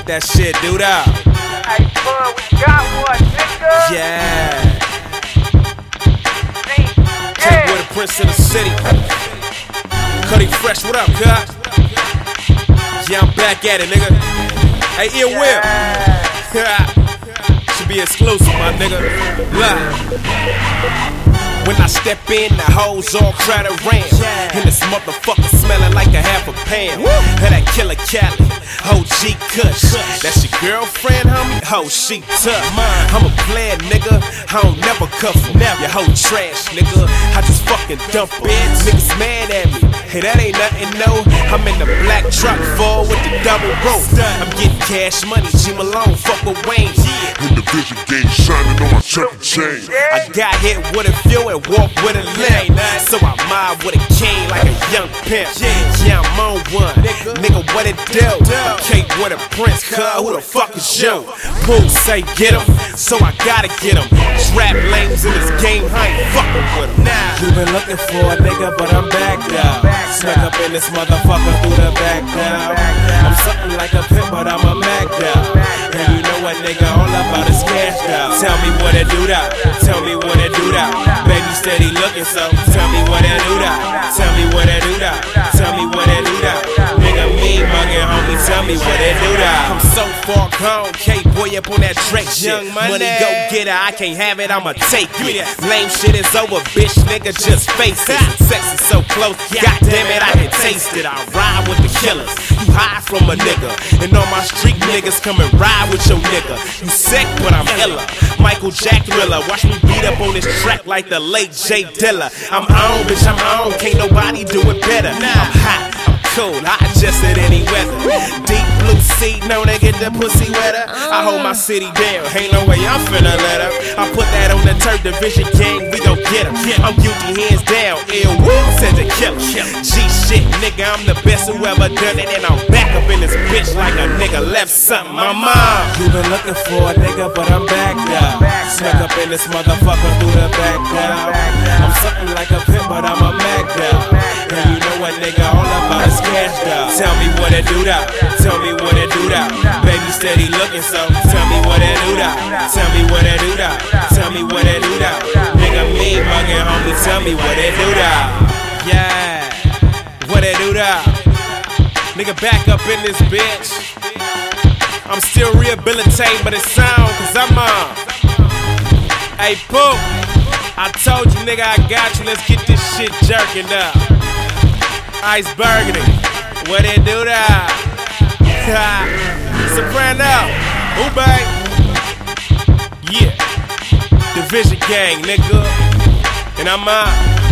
that shit, dude up. Hey, bud, we got one, nigga. Yeah. Take with the Prince of the city. Cuddy Fresh, what up, cut? Yeah, I'm back at it, nigga. Hey, Ill Will. Should be exclusive, my nigga. Look. When I step in, the hoes all try to ram. And this motherfucker smelling like a half a pound. And that killer Cali, OG Kush. That's your girlfriend, homie? Oh, she tough. I'm a player, nigga. I don't never cuff her. Your hoe trash, nigga. I just fucking dump it. Niggas mad at me. Hey, that ain't nothing, no. I'm in the black truck full with the double rope. I'm getting cash money. G Malone, fuck with Wayne. In the vision game, shining on my chuck and chain. I got hit with a few and walk with a limp. So I mob with a cane like a young pimp. Yeah, I'm on one. Nigga, what it do? Cake with a Prince, cuz who the fuck is you? Pooh say get him, so I gotta get him. Trap lames in this game, I ain't fucking with him. You been looking for a nigga, but I'm back now. Snuck up in this motherfucker through the back now. I'm something like a pimp, but I'm a Mac now. And you know what, nigga, all about is cash now. Tell me what it do now. Tell me what it do now. Baby steady looking, so tell me what it do now. Tell me what it do now. Tell me what it do now. Nigga, me muggin', homie, tell me what it do now. I'm so far gone, K-boy up on that Drake shit. Money go get her, I can't have it, I'ma take it. Lame shit is over, bitch, nigga, just face it. Sex is so close, goddamn it, I can taste it. I ride with the killers, you hide from a nigga. And all my street niggas come and ride with your nigga. You sick, but I'm iller. Michael Jack Thriller, watch me beat up on this track like the late Jay Dilla. I'm on, bitch, I'm on, can't nobody do it better. I'm hot, I'm cool, I adjust it any weather. Deep blue sea, known to get the pussy wetter. I hold my city down, ain't no way I'm finna let up. I put that on the Turk Division gang, we gon' get him. I'm guilty, hands down, Ill Will said the killer. G shit, nigga, I'm the best who ever done it. And I'm back up in this bitch like a nigga left something. My mom, you been looking for a nigga, but I'm back now. Snuck up in this motherfucker through the back now. I'm something like a pimp, but I'm a Mac now. And you know what, nigga, all about is cash now. Tell me what it do now. Tell me what it do now. Baby steady looking, so tell me what it do now. Tell me what it do now. Tell me what it do now. Nigga, me muggin', homie, tell me what it do now. Yeah, what it do now. Nigga, back up in this bitch. I'm still rehabilitating, but it sound, cause I'm on. Hey, Pooh, I told you, nigga, I got you. Let's get this shit jerking up. Iceberg it. What it do now? Soprano. Ooh, babe. Yeah. Division gang, nigga. And I'm out.